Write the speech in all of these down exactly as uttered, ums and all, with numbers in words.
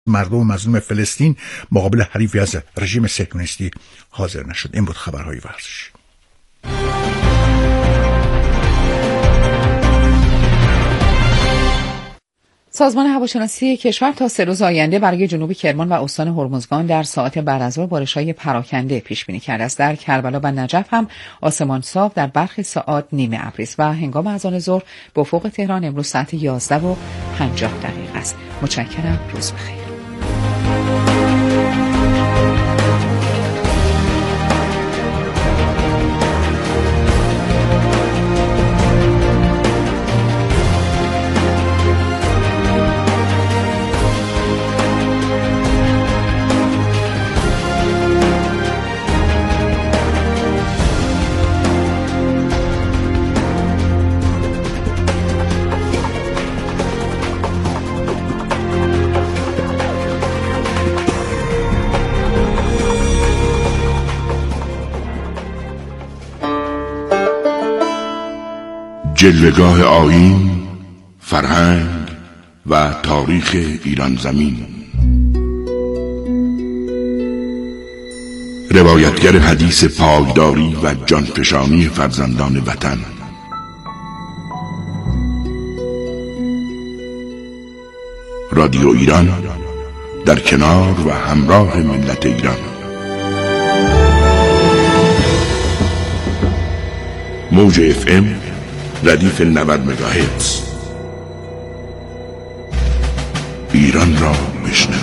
مردم مظلوم فلسطین مقابل حریفی از رژیم صهیونیستی حاضر نشد. این بود خبرهای ورزشی. سازمان هواشناسی کشور تا سه روز آینده برای جنوب کرمان و استان هرمزگان در ساعات بعد از ظهر بارش‌های پراکنده پیش بینی کرده است. در کربلا و نجف هم آسمان صاف، در برخی ساعات نیمه ابری است و هنگام اذان ظهر به افق تهران امروز ساعت یازده و پنجاه دقیقه است. متشکرم. روز بخیر. جلوه‌گاه آیین، فرهنگ و تاریخ ایران زمین. روایتگر حدیث پایداری و جانفشانی فرزندان وطن. رادیو ایران در کنار و همراه ملت ایران. موج اف ام ردیف نود مگاهرتز. ایران را بشنو.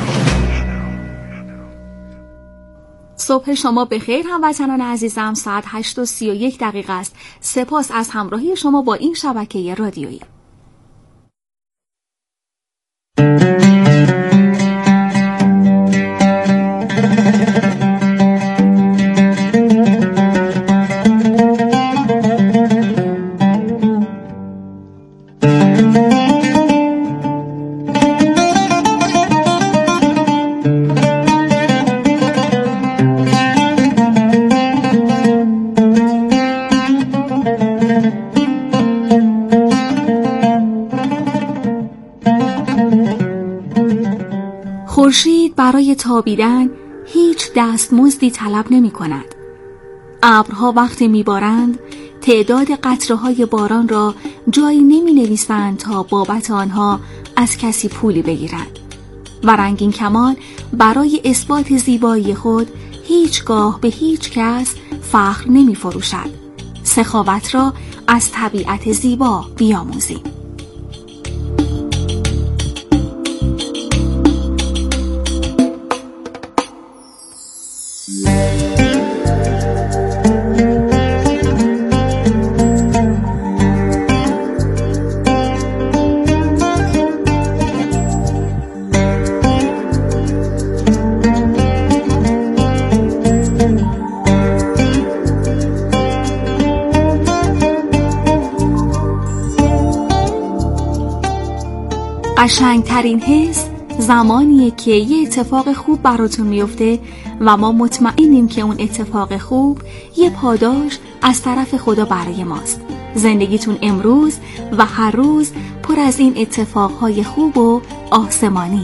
صبح شما بخیر هموطنان عزیزم. ساعت هشت و سی و یک دقیقه است. سپاس از همراهی شما با این شبکه رادیویی. خورشید برای تابیدن هیچ دستمزدی طلب نمی کند. ابرها وقتی می بارند تعداد قطره‌های باران را جایی نمی نویسند تا بابت آنها از کسی پولی بگیرند و رنگین کمان برای اثبات زیبایی خود هیچگاه به هیچ کس فخر نمی فروشد. سخاوت را از طبیعت زیبا بیاموزیم. قشنگترین حس زمانیه که یه اتفاق خوب براتون میفته و ما مطمئنیم که اون اتفاق خوب یه پاداش از طرف خدا برای ماست. زندگیتون امروز و هر روز پر از این اتفاقهای خوب و آسمانی.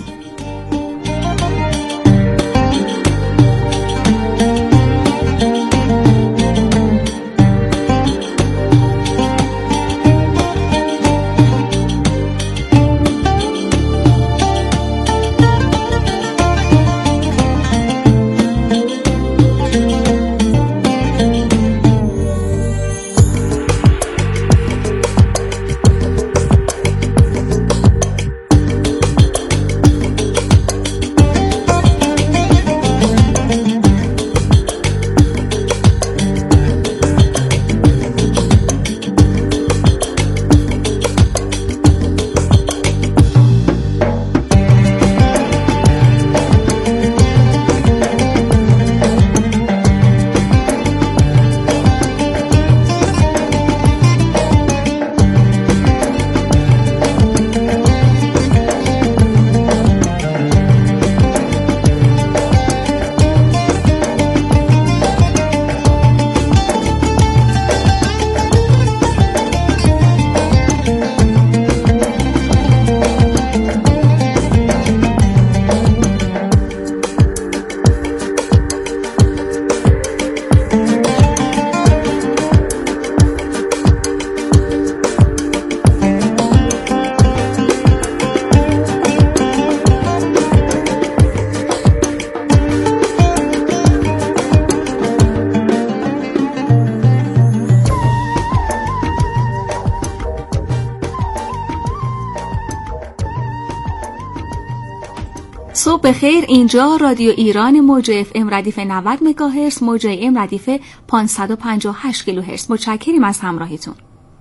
صبح بخیر. اینجا رادیو ایران موج اف ام ردیف نود مگاهرتز، موج ام ردیف پانصد و پنجاه و هشت کیلوهرتز. متشکریم از همراهیتون.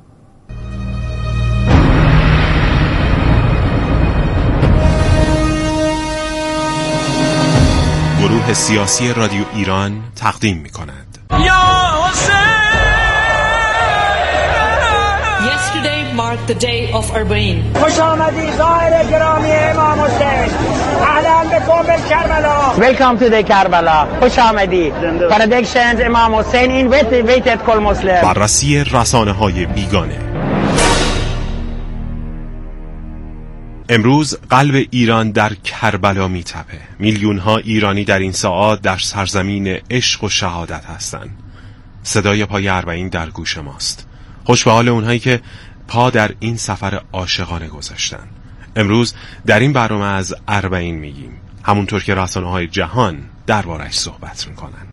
گروه سیاسی رادیو ایران تقدیم می کند. Yesterday marked the day of Arbaeen. خوش آمدی ظاهر گرامی امام حسین. اهلا بكم بالکربلا. Welcome to the Karbala. خوش آمدی. Predictions امام حسین invited کل مسلم. بررسی رسانه‌های بیگانه. امروز قلب ایران در کربلا میتپه. میلیون ها ایرانی در این ساعات در سرزمین عشق و شهادت هستند. صدای پای اربعین در گوش ماست. خوش به حال اونهایی که پا در این سفر عاشقانه گذاشتن. امروز در این برنامه از اربعین میگیم، همونطور که رسانه‌های جهان دربارش صحبت میکنن.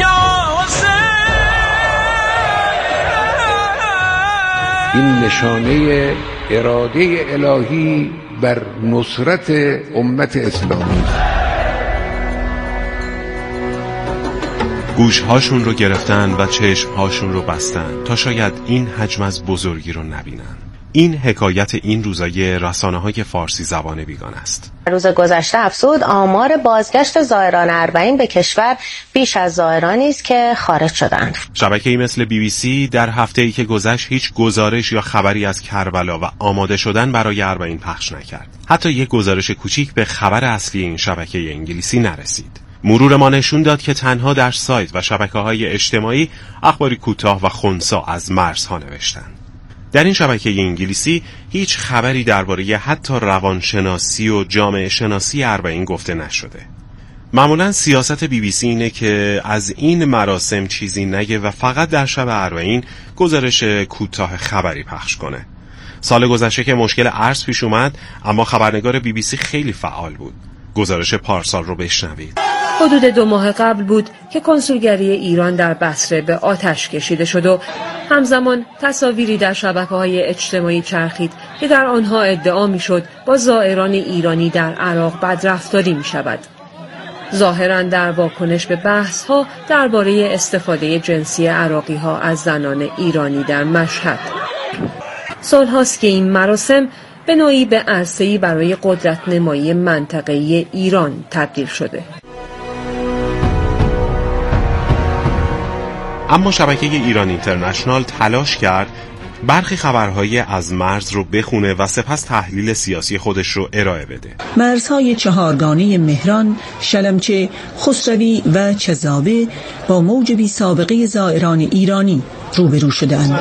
این نشانه اراده الهی بر نصرت امت اسلامی. گوشهاشون رو گرفتن و چشمهاشون رو بستن تا شاید این حجم از بزرگی رو نبینن. این حکایت این روزای رسانه‌های فارسی زبان بیگانه است. روز گذشته افزود آمار بازگشت زائران اربعین به کشور بیش از زائرانی است که خارج شدند. شبکه‌ای مثل بی بی سی در هفته‌ای که گذشت هیچ گزارش یا خبری از کربلا و آماده شدن برای اربعین پخش نکرد. حتی یک گزارش کوچیک به خبر اصلی این شبکه انگلیسی نرسید. مرور ما نشون داد که تنها در سایت و شبکه‌های اجتماعی اخباری کوتاه و خنثی از مرزها نوشتند. در این شبکه انگلیسی هیچ خبری درباره حتی روانشناسی و جامعه شناسی اربعین گفته نشده. معمولا سیاست بی بی سی اینه که از این مراسم چیزی نگه و فقط در شب اربعین گزارش کوتاه خبری پخش کنه. سال گذشته که مشکل ارز پیش اومد، اما خبرنگار بی بی سی خیلی فعال بود. گزارش پارسال رو بشنوید. حدود دو ماه قبل بود که کنسولگری ایران در بصره به آتش کشیده شد و همزمان تصاویری در شبکه‌های اجتماعی چرخید که در آنها ادعا می‌شد با زائران ایرانی در عراق بدرفتاری می‌شود. ظاهراً در واکنش به بحث‌ها درباره استفاده جنسی عراقی‌ها از زنان ایرانی در مشهد. سال‌هاست که این مراسم به نوعی به عرصه‌ای برای قدرت نمایی منطقه‌ای ایران تبدیل شده. اما شبکه ایران اینترنشنال تلاش کرد برخی خبرهای از مرز رو بخونه و سپس تحلیل سیاسی خودش رو ارائه بده. مرزهای چهارگانه مهران، شلمچه، خسروی و چزاوه با موج بی سابقه زائران ایرانی روبرو شدند.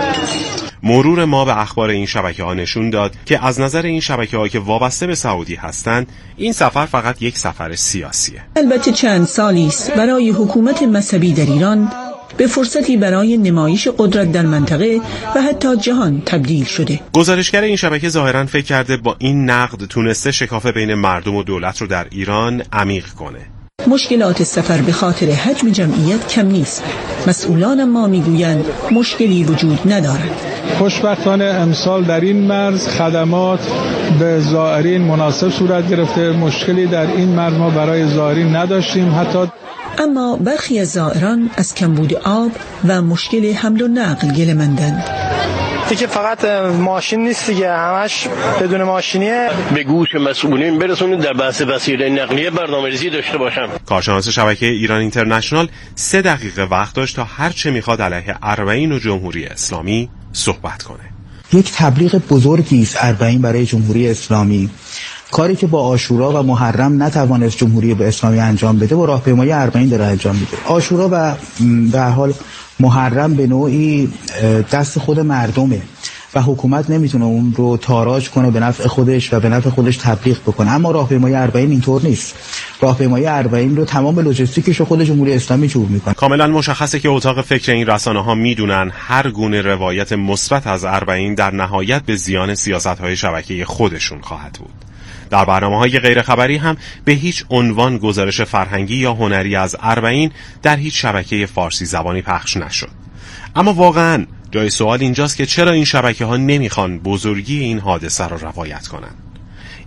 مرور ما به اخبار این شبکه ها نشون داد که از نظر این شبکه ها که وابسته به سعودی هستند، این سفر فقط یک سفر سیاسیه. البته چند سالی است برای حکومت مذهبی در ایران به فرصتی برای نمایش قدرت در منطقه و حتی جهان تبدیل شده. گزارشگر این شبکه ظاهراً فکر کرده با این نقد تونسته شکاف بین مردم و دولت رو در ایران عمیق کنه. مشکلات سفر به خاطر حجم جمعیت کم نیست. مسئولان ما میگویند مشکلی وجود ندارد. خوشبختانه امسال در این مرز خدمات به زائرین مناسب صورت گرفته. مشکلی در این مرز ما برای زائرین نداشتیم. حتی اما برخی از زائران از کمبود آب و مشکل حمل و نقل گله‌مندند. دیگه فقط ماشین نیست دیگه، همش بدون ماشینیه. به گوش مسئولین برسونید در بحث وسیله نقلیه برنامه‌ریزی داشته باشن. کارشناس شبکه ایران اینترنشنال سه دقیقه وقت داشت تا هر چه میخواد علیه اربعین و جمهوری اسلامی صحبت کنه. یک تبلیغ بزرگی است اربعین برای جمهوری اسلامی. کاری که با عاشورا و محرم نتوانست جمهوری به اسلامی انجام بده و راهپیمایی اربعین داره انجام میده. عاشورا و به هر حال محرم به نوعی دست خود مردمه و حکومت نمیتونه اون رو تاراج کنه به نفع خودش و به نفع خودش تبلیغ بکنه. اما راهپیمایی اربعین اینطور نیست. راهپیمایی اربعین رو تمام لوجستیکش رو خود جمهوری اسلامی جور میکنه. کاملا مشخصه که اتاق فکر این رسانه‌ها میدونن هر گونه روایت مثبت از اربعین در نهایت به زیان سیاست‌های شبکه‌ای خودشون خواهد بود. در برنامه‌های غیر خبری هم به هیچ عنوان گزارش فرهنگی یا هنری از اربعین در هیچ شبکه فارسی زبانی پخش نشد. اما واقعاً جای سوال اینجاست که چرا این شبکه‌ها نمیخوان بزرگی این حادثه را روایت کنن؟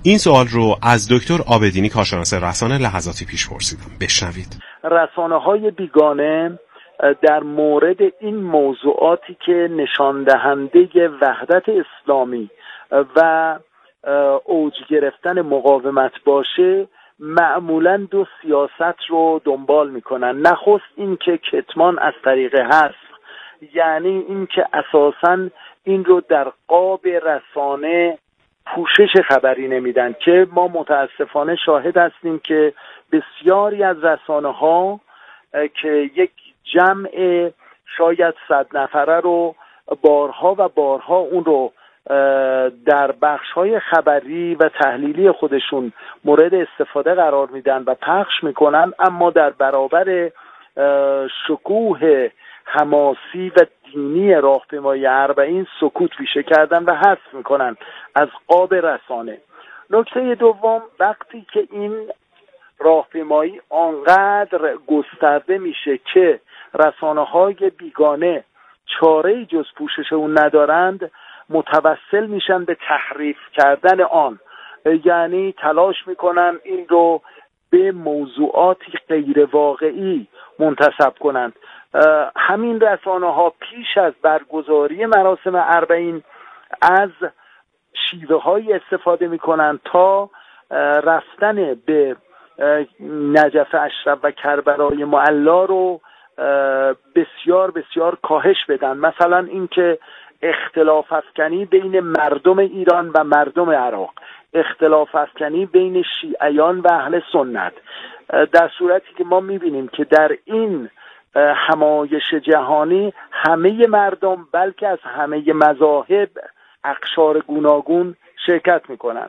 این سوال رو از دکتر عابدینی کارشناس رسانه لحظاتی پیش پرسیدم. بشنوید. رسانه‌های بیگانه در مورد این موضوعاتی که نشان دهنده وحدت اسلامی و اوج گرفتن مقاومت باشه معمولاً دو سیاست رو دنبال میکنن. نخست این که کتمان از طریق حذف، یعنی این که اساساً این رو در قاب رسانه پوشش خبری نمیدن، که ما متاسفانه شاهد هستیم که بسیاری از رسانه ها که یک جمع شاید صد نفره رو بارها و بارها اون رو در بخش‌های خبری و تحلیلی خودشون مورد استفاده قرار میدن و پخش میکنن، اما در برابر شکوه حماسی و دینی راهپیمایی اربعین سکوت پیشه کردن و حذف میکنن از قاب رسانه. نکته دوم، وقتی که این راهپیمایی آنقدر گسترده میشه که رسانه‌های بیگانه چاره‌ای جز پوشش اون ندارند، متوسل میشن به تحریف کردن آن، یعنی تلاش میکنن این رو به موضوعاتی غیر واقعی منتسب کنند. همین رسانه‌ها پیش از برگزاری مراسم اربعین از شیوه‌های استفاده میکنن تا رفتن به نجف اشرف و کربلای معلا رو بسیار بسیار کاهش بدن. مثلا اینکه اختلاف افکنی بین مردم ایران و مردم عراق، اختلاف افکنی بین شیعیان و اهل سنت، در صورتی که ما میبینیم که در این همایش جهانی همه مردم بلکه از همه مذاهب اقشار گوناگون شرکت میکنند،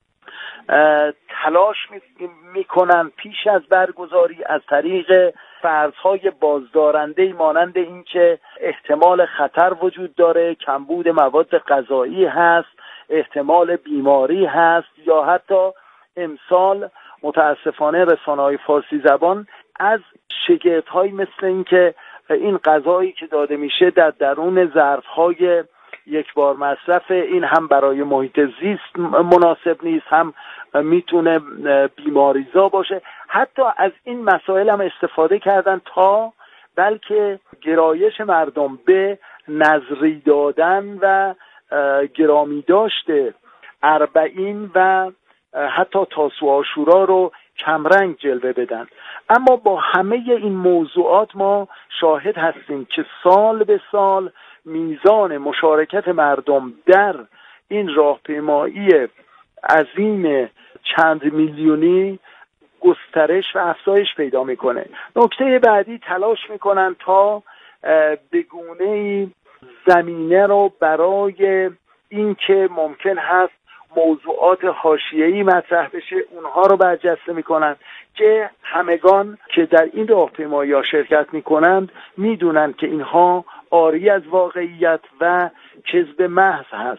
تلاش میکنن پیش از برگزاری از طریق فرضهای بازدارنده مانند این که احتمال خطر وجود داره، کمبود مواد غذایی هست، احتمال بیماری هست، یا حتی امسال متاسفانه رسانه‌های فارسی زبان از شگفت‌های مثل این که این غذایی که داده میشه در درون ظرف‌های یک بار مصرف، این هم برای محیط زیست مناسب نیست، هم میتونه بیماریزا باشه. حتی از این مسائل هم استفاده کردن تا بلکه گرایش مردم به نذری دادن و گرامی داشته اربعین و حتی تاسوعا و عاشورا رو کمرنگ جلوه بدن. اما با همه این موضوعات ما شاهد هستیم که سال به سال میزان مشارکت مردم در این راهپیمایی عظیم چند میلیونی گسترش و افزایش پیدا میکنه. نکته بعدی، تلاش میکنن تا به گونه‌ای زمینه رو برای این که ممکن هست موضوعات حاشیه‌ای مطرح بشه اونها رو برجسته میکنن، که همگان که در این راهپیمایی‌ها شرکت میکنند میدونن که اینها عاری از واقعیت و کذب محض هست.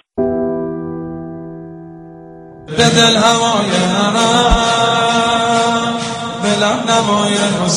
به دل هوای عرب به لب نوای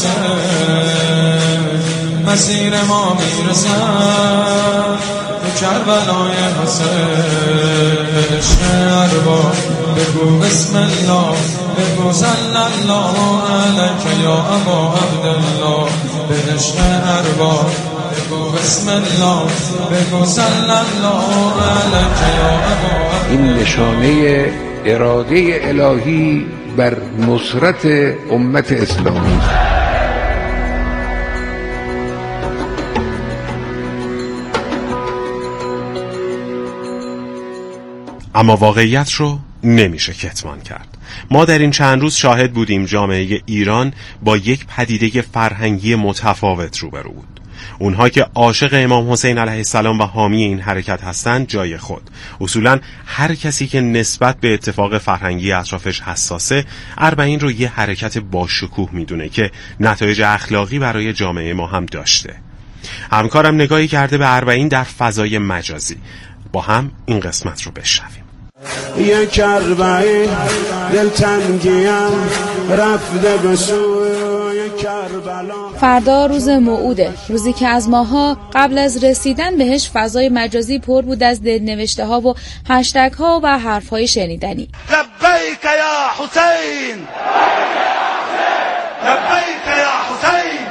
حسین مسیر ما میرسد به کربلای حسین. عشق ارباب بگو بسم الله، بگو صلی الله علیک یا ابا عبدالله. به عشق ارباب بگو بسم الله، بگو صلی الله علیک یا ابا عبدالله. این نشانه اراده الهی بر نصرت امت اسلامی. اما واقعیت رو نمیشه کتمان کرد. ما در این چند روز شاهد بودیم جامعه ایران با یک پدیده فرهنگی متفاوت روبرو بود. اونها که عاشق امام حسین علیه السلام و حامی این حرکت هستند جای خود. اصولاً هر کسی که نسبت به اتفاق فرهنگی اطرافش حساسه، اربعین رو یه حرکت با شکوه میدونه که نتایج اخلاقی برای جامعه ما هم داشته. همکارم نگاهی کرده به اربعین در فضای مجازی. با هم این قسمت رو بشنویم. یک اربعین دلتنگیم رفته به سوی کربلا. فردا روز موعوده، روزی که از ماها قبل از رسیدن بهش فضای مجازی پر بود از دلنوشته ها و هشتگ ها و حرف های شنیدنی. لبیک یا حسین، لبیک یا حسین.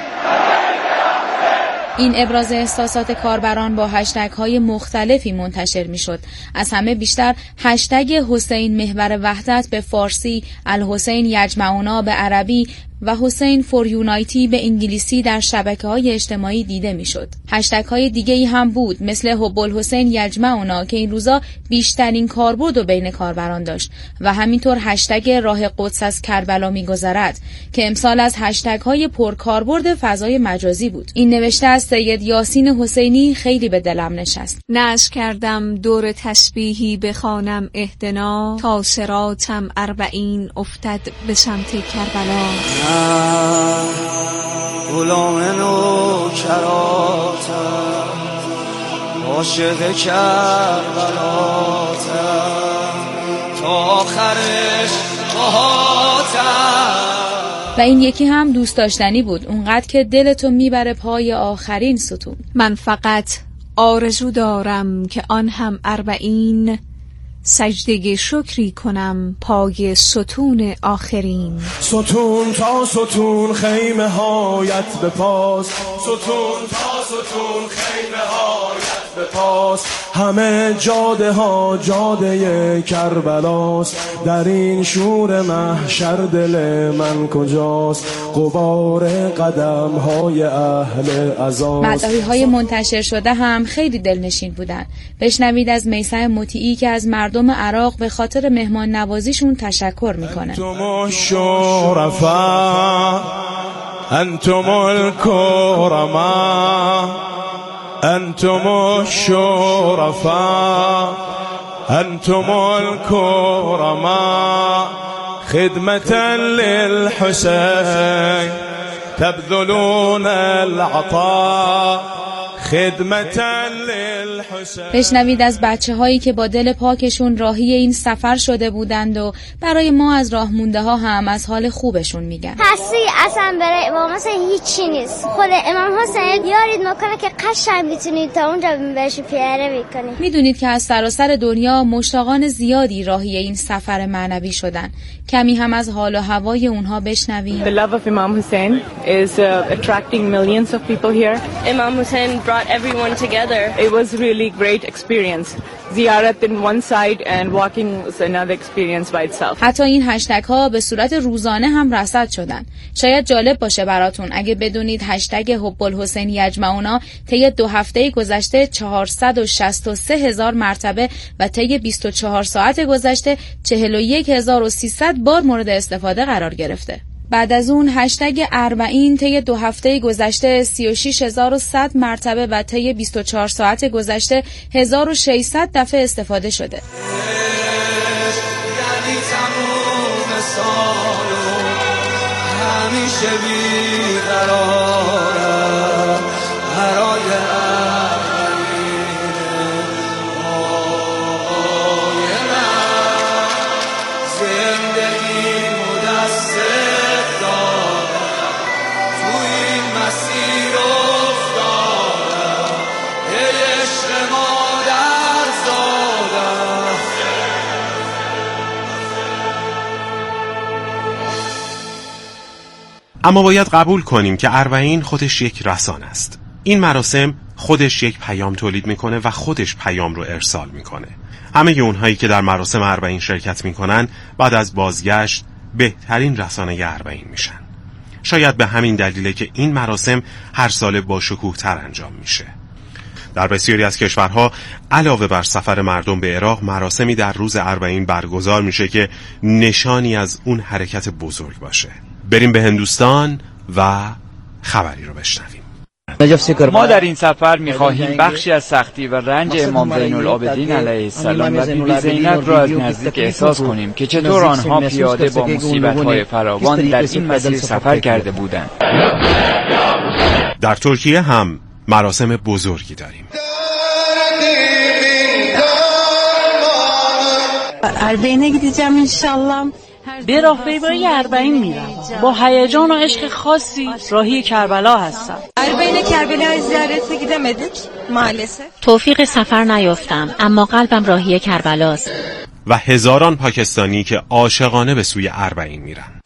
این ابراز احساسات کاربران با هشتگ های مختلفی منتشر می شد. از همه بیشتر هشتگ حسین محور وحدت به فارسی، الحسین یجمعنا به عربی و حسین فور یونایتی به انگلیسی در شبکه‌های اجتماعی دیده میشد. هشتگ های دیگه‌ای هم بود مثل حب الحسین یجمعنا که این روزا بیشترین کاربرد و بین کاربران داشت و همینطور هشتگ راه قدس از کربلا میگذرد که امسال از هشتگ های پرکاربرد فضای مجازی بود. این نوشته از سید یاسین حسینی خیلی به دلم نشست. نذر کردم دور تسبیحی بخوانم اهدنا، تا صراطم اربعین افتد به سمت کربلا. غلام نوکراتم، عاشق کربلاتم، تا آخرش قهاتم. و این یکی هم دوست داشتنی بود، اونقدر که دلتو میبره پای آخرین ستون. من فقط آرزو دارم که آن هم اربعین سجده شکری کنم پای ستون آخرین. ستون تا ستون خیمه هایت به پاس، ستون تا ستون خیمه هایت به پاس. همه جاده ها جاده کربلاست، در این شور محشر دل من کجاست؟ غبار قدم های اهل عزاست. مدعی های منتشر شده هم خیلی دلنشین بودن. بشنوید از میثم مطیعی که از مردم عراق به خاطر مهمان نوازیشون تشکر میکنه. انتم الشرفاء، انتم الکرما، انتم الشرفاء، انتم الكرما، خدمة للحسين تبذلون العطاء، خدمة للحسین. بشنوید از بچه هایی که با دل پاکشون راهی این سفر شده بودند و برای ما از راه مونده ها هم از حال خوبشون میگن. هستی اصلا برای امام حسین هیچی نیست. خود امام حسین یارید میکنه که قشنگ میتونید تا اونجا بهش پیاده بکنید. میدونید که از سراسر دنیا مشتاقان زیادی راهی این سفر معنوی شدن. کمی هم از حال و هوای اونها بشنویم. The love of Imam Hussein is uh, attracting millions of people here. Imam Hussein brought everyone together. It was really great experience. Ziyarat in one side and walking was another experience by itself. حتی این هشتگ ها به صورت روزانه هم رصد شدن. شاید جالب باشه براتون اگه بدونید هشتگ حب الحسین یجمعنا طی دو هفته گذشته چهارصد و شصت و سه هزار مرتبه و طی بیست و چهار ساعت گذشته چهل و یک هزار و سیصد بار مورد استفاده قرار گرفته. بعد از اون هشتگ اربعین طی دو هفته گذشته سی و شش هزار و صد مرتبه و طی بیست و چهار ساعت گذشته هزار و ششصد دفعه استفاده شده. یعنی تموم سالو همیشه بیقرارم برای اما باید قبول کنیم که اربعین خودش یک رسانه است. این مراسم خودش یک پیام تولید میکنه و خودش پیام رو ارسال میکنه. همه اونهایی که در مراسم اربعین شرکت میکنن بعد از بازگشت بهترین رسانه اربعین میشن. شاید به همین دلیله که این مراسم هر سال با شکوه تر انجام میشه. در بسیاری از کشورها علاوه بر سفر مردم به عراق مراسمی در روز اربعین برگزار میشه که نشانی از اون حرکت بزرگ باشه. بریم به هندوستان و خبری رو بشنویم. ما در این سفر می‌خواهیم بخشی از سختی و رنج امام زین العابدین علیه السلام و بیبی زینب را از نزدیک احساس کنیم که چطور آنها پیاده با مصیبت‌های فراوان در این مسیر سفر کرده بودند. در ترکیه هم مراسم بزرگی داریم. اربعین'e gideceğim inşallah. به راهپیمایی اربعین میرم. با هیجان و عشق خاصی راهی کربلا هستم. اربعین کربلا زیارت gidemedik maalesef. توفیق سفر نیافتم اما قلبم راهی کربلاست. و هزاران پاکستانی که عاشقانه به سوی اربعین میرن.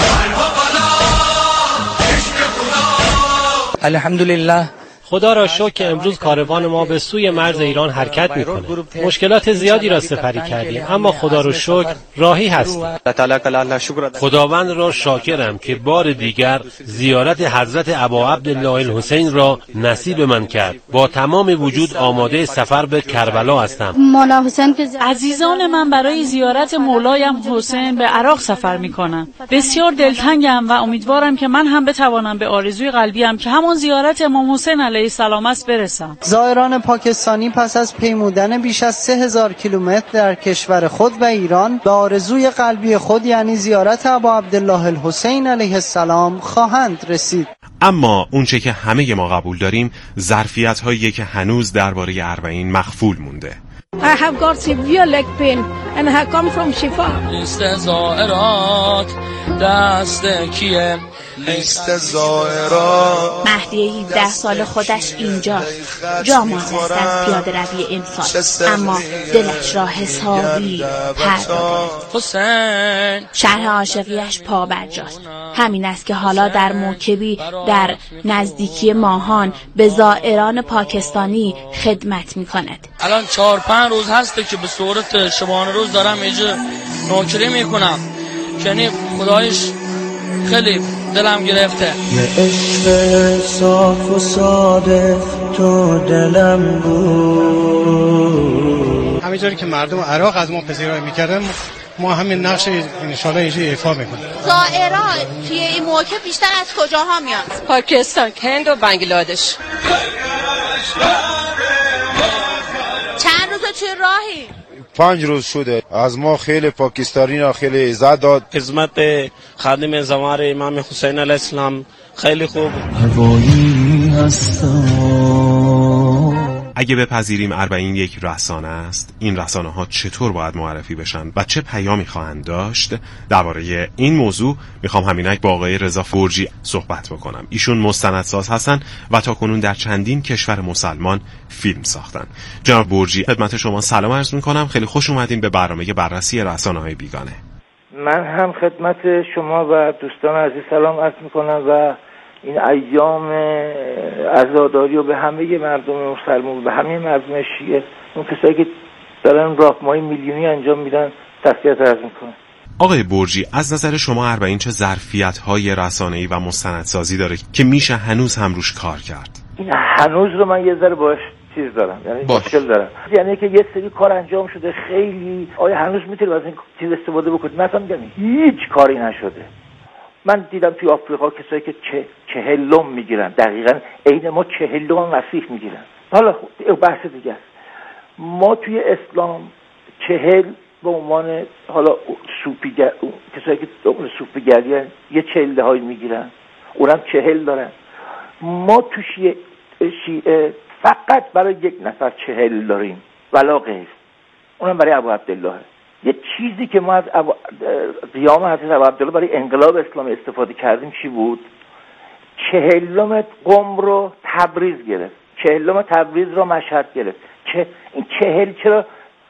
الحمدلله، خدا را شکر که امروز کاروان ما به سوی مرز ایران حرکت میکنه. مشکلات زیادی را سپری کردیم اما خدا را شکر راهی هستیم. خداوند را شاکرم که بار دیگر زیارت حضرت ابا عبدالله الحسین را نصیب من کرد. با تمام وجود آماده سفر به کربلا هستم. عزیزان من برای زیارت مولایم حسین به عراق سفر میکنم. بسیار دلتنگم و امیدوارم که من هم بتوانم به آرزوی قلبیم که همان زیارت امام حسین علیه السلام است برسم. زائران پاکستانی پس از پیمودن بیش از سه هزار کیلومتر در کشور خود و ایران به آرزوی قلبی خود یعنی زیارت ابا عبدالله الحسین علیه السلام خواهند رسید. اما اونچه که همه ما قبول داریم ظرفیت هایی که هنوز درباره اربعین مخفول مونده. I have got severe leg pain and I have come from Shifa. لیست زائرات دست کیه؟ لیست زائرات. مهدی هفده سال خودش اینجاست. جا مانده است از پیاده روی امسال اما دلش را حسابی پرداخت. حسین شرح عاشقیش پابرجاست. همین است که حالا در موکبی در نزدیکی ماهان به زائران پاکستانی خدمت می کند. الان چهار پنج روز هسته که به صورت شبانه روز دارم اینجا نوکری میکنم، یعنی خدایش خیلی دلم گرفته. یه عشق صاف و صادق تو دلم بود. همینجوری که مردم عراق از ما پذیرایی میکردن ما همین نقش انشالله اینجا ایفا میکنیم. زائران توی این موقع بیشتر از کجاها میان؟ پاکستان، هند و بنگلادش. چند روز توی راهی؟ پنج روز شده. از ما خیلی پاکستانی ها خیلی عزت داد. خدمت خادم زوار امام حسین علیه السلام خیلی خوب. هوایی هستم. اگه بپذیریم اربعین یک رسانه است، این رسانه ها چطور باید معرفی بشن و چه پیامی خواهند داشت؟ درباره این موضوع میخوام همینک با آقای رضا برجی صحبت بکنم. ایشون مستندساز هستن و تاکنون در چندین کشور مسلمان فیلم ساختن. جناب برجی، خدمت شما سلام عرض میکنم. خیلی خوش اومدین به برنامه بررسی رسانه های بیگانه. من هم خدمت شما و دوستان عزیز سلام عرض میکنم و این ایام عزاداری و به همه مردم مسلمان، به همه مردم شیعه، اون کسایی که دارن راهپیمایی میلیونی انجام میدن، تسلیت عرض میکنم. آقای برجی، از نظر شما اربعین چه ظرفیت‌های رسانه‌ای و مستندسازی داره که میشه هنوز هم روش کار کرد؟ این هنوز رو من یه ذره باش چیز دارم، یعنی مشکل دارم. یعنی که یه سری کار انجام شده خیلی، آیا هنوز میتونید از این چیز استفاده بکنید؟ مثلا میگم هیچ کاری نشده. من دیدم توی آفریقا کسایی که چه چهلم میگیرن، دقیقاً عین ما چهلم مسیح میگیرن. حالا بحث دیگه است. ما توی اسلام چهل به عنوان حالا صوفیگر، کسایی که دامن صوفیگریان یه چهل هایی میگیرن، اونم چهل دارن. ما تو شیعه, شیعه فقط برای یک نفر چهل داریم ولا غیر، اونم برای ابو عبدالله. یه چیزی که ما از قیام حضرت ابو عبدالله برای انقلاب اسلامی استفاده کردیم چی بود؟ چهلم قم رو تبریز گرفت، چهلم تبریز رو مشهد گرفت. چه این چهل چرا؟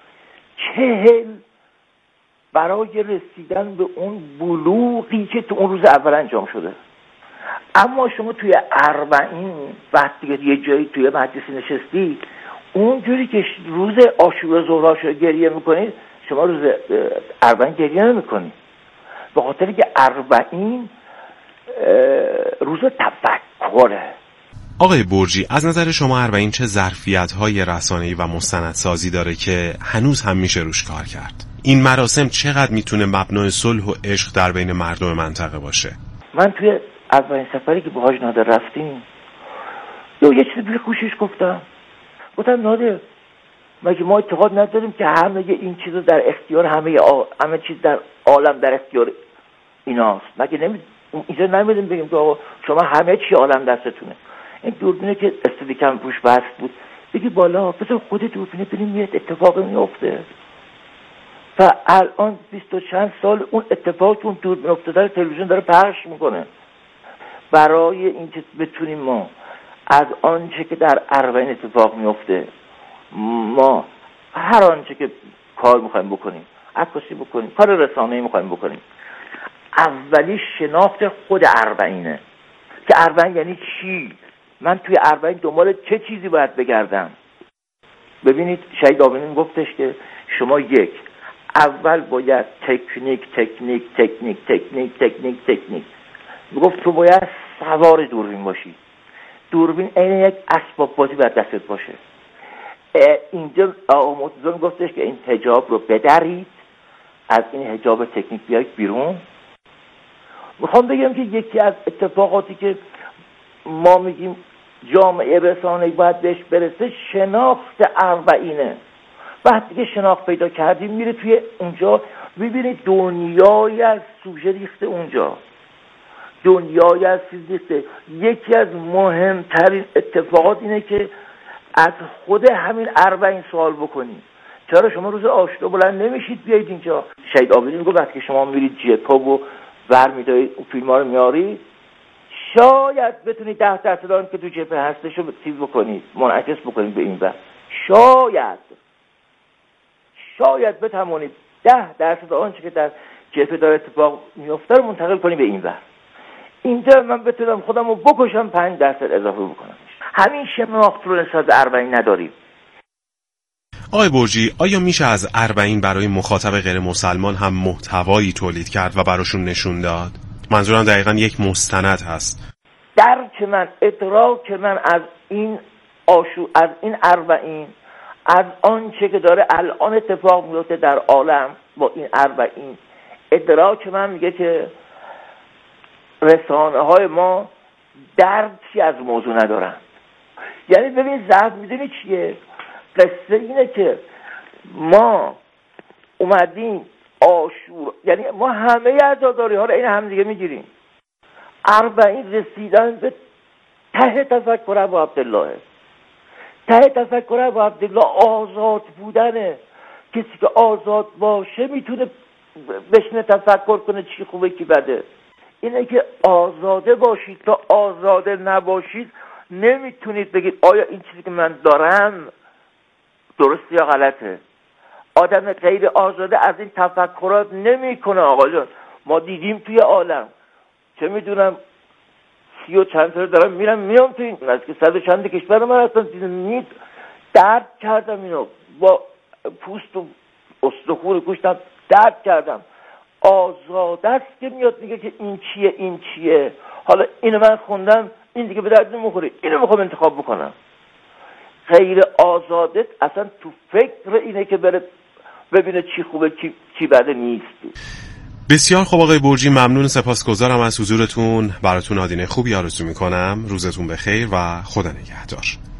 چهل برای رسیدن به اون بلوغی که تو اون روز اول انجام شده. اما شما توی اربعین وقتی که یه جایی توی مجلسی نشستی، اونجوری که روز عاشورا ظهراشو گریه میکنید، شما روز اربعین گریه نمیکنید، به خاطر که اربعین روز تفکره. آقای برجی، از نظر شما اربعین چه ظرفیت‌های رسانه‌ای و مستندسازی داره که هنوز هم میشه روش کار کرد؟ این مراسم چقدر میتونه مبنای صلح و عشق در بین مردم منطقه باشه؟ من توی اولین سفری که با حاج نادر رفتیم، یه چیزی به گوشش گفتم، گفتم نادر، مگه ما اعتقاد نداریم که همه این چیزا در اختیار همه آ... همه چیز در عالم در اختیار ایناست؟ مگه نمی اینجا نمیدیم بگیم که آقا شما همه چی عالم دستتونه؟ این دوربینه که استادیکم روش بست بود، بگی بالا بذار خود دوربینه ببینیم میاد اتفاقی میفته. و الان بیست و چند سال اون اتفاق که اون دوربین افتاده رو تلویزیون داره پخش میکنه. برای اینکه بتونیم ما از آنچه که در اربعین اتفاق میفته، ما هر آنچه که کار میخوایم بکنیم عکاسی بکنیم، کار رسانه‌ای میخوایم بکنیم، اولی شناخت خود اربعینه که اربعین یعنی چی، من توی اربعین دنبال چه چیزی باید بگردم. ببینید شهید آبادی گفتش که شما یک اول باید تکنیک تکنیک تکنیک تکنیک تکنیک تکنیک میگفت تو باید سوار دوربین باشی، دوربین عین یک اسباب بازی باید دستت باشه. اینجا آقا مرتضی گفتش که این حجاب رو بدرید، از این حجاب تکنیک بیایید بیرون. میخوام بگم که یکی از اتفاقاتی که ما میگیم جامعه رسانه‌ای باید بهش برسه شناخت اربعینه. وقتی که شناخت پیدا کردیم میره توی اونجا ببینید دنیای از سوژه ریخته اونجا، دنیای از چیز ریخته. یکی از مهمترین اتفاقات اینه که از خود همین اربعین سوال بکنید چرا شما روز آشورا بلند نمیشید بیایید اینجا. شهید آبادی میگه وقتی که شما میرید جپا و ور میدارید اون فیلم ها رو میارید شاید بتونید ده درصد آن که تو جبهه هستش رو چیز بکنید، منعکس بکنید به این ور، شاید شاید بتوانید ده درصد آنچه که در جبهه داره اتفاق میفته رو منتقل کنید به این ور. اینجا من بتونم خودم رو بکشم پنج درصد اضافه بکنم. همین شناخت رو نسبت به اربعین نداریم. آقای برجی، آیا میشه از اربعین برای مخاطب غیر مسلمان هم محتوایی تولید کرد و براشون نشون داد؟ منظورم دقیقاً یک مستند هست. درک من، ادراک من از این آشو از این اربعین، از آنچه که داره الان اتفاق میفته در عالم با این اربعین، ادراک من میگه که رسانه های ما درکی از موضوع ندارن. یعنی ببین ضعف میدونی چیه؟ قصه اینه که ما اومدیم آشور، یعنی ما همه عزاداری ها رو این هم دیگه میگیریم. اربعین رسیدن به ته تفکر ابو عبدالله، ته تفکر ابو عبدالله آزاد بودنه. کسی که آزاد باشه میتونه بشنه تفکر کنه چی خوبه کی بده. اینه که آزاده باشید، تا آزاده نباشید نمیتونید بگید آیا این چیزی که من دارم درست یا غلطه. آدم غیر آزاده از این تفکرات نمیکنه. آقا جان ما دیدیم توی عالم، چه میدونم سی و چند سال دارم میرم میام توی این از که صد و چند کشور من اصلا دیدم درد کردم، اینو با پوست و استخون گوشتم درد کردم. آزاده است که میاد میگه که این چیه این چیه. حالا اینو من خوندم این دیگه به درد نمیخوره، اینو میخوام انتخاب بکنم. غیر آزاده اصلا تو فکر اینه که بره ببینه چی خوبه چی, چی بده نیست. بسیار خوب آقای برجی، ممنون، سپاسگزارم از حضورتون. براتون آدینه خوبی آرزو میکنم. روزتون بخیر و خدا نگهدار.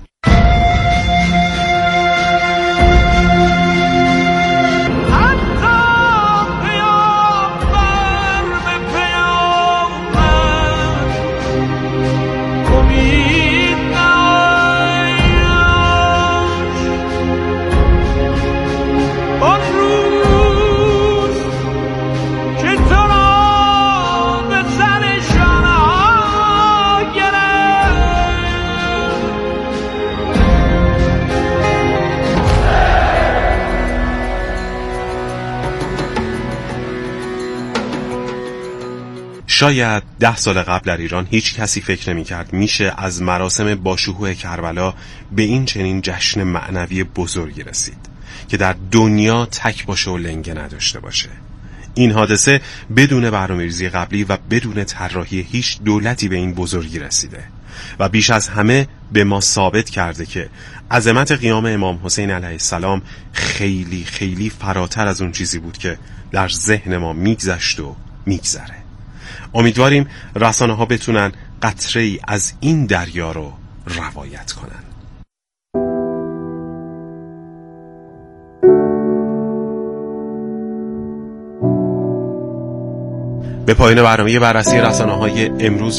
شاید ده سال قبل در ایران هیچ کسی فکر نمی کرد میشه از مراسم باشکوه کربلا به این چنین جشن معنوی بزرگی رسید که در دنیا تک باشه و لنگه نداشته باشه. این حادثه بدون برنامه‌ریزی قبلی و بدون طراحی هیچ دولتی به این بزرگی رسیده و بیش از همه به ما ثابت کرده که عظمت قیام امام حسین علیه السلام خیلی خیلی فراتر از اون چیزی بود که در ذهن ما میگذشت و میگذره. امیدواریم رسانه ها بتونن قطره‌ای از این دریا رو روایت کنن. به پایان برنامه بررسی رسانه های امروز